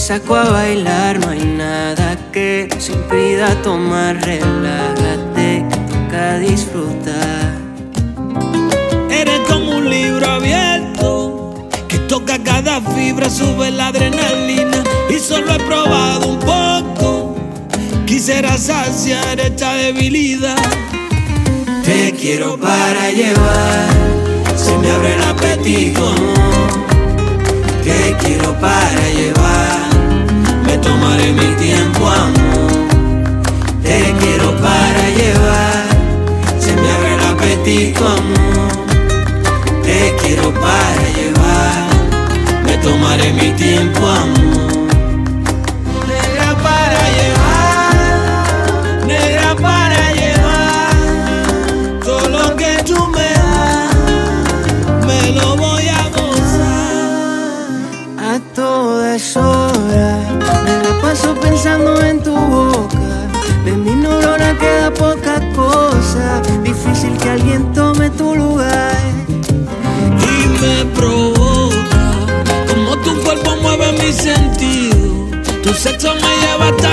saco a bailar, no hay nada que nos impida tomar. Relájate, toca disfrutar. Eres como un libro abierto que toca cada fibra, sube la adrenalina. Y solo he probado un poco, quisiera saciar esta debilidad. Te quiero para llevar, se me abre el apetito, amor. Te quiero para llevar, me tomaré mi tiempo, amor. Te quiero para llevar, se me abre el apetito, amor. Te quiero para llevar, me tomaré mi tiempo, amor. Negra para llevar, negra para llevar, todo lo que tú me das, me lo voy a gozar. A todas horas me la paso pensando en tu boca. De mi neurona queda poca cosa, difícil que alguien tome tu lugar. Y me provoca como tu cuerpo mueve mis sentidos. Tu sexo me lleva hasta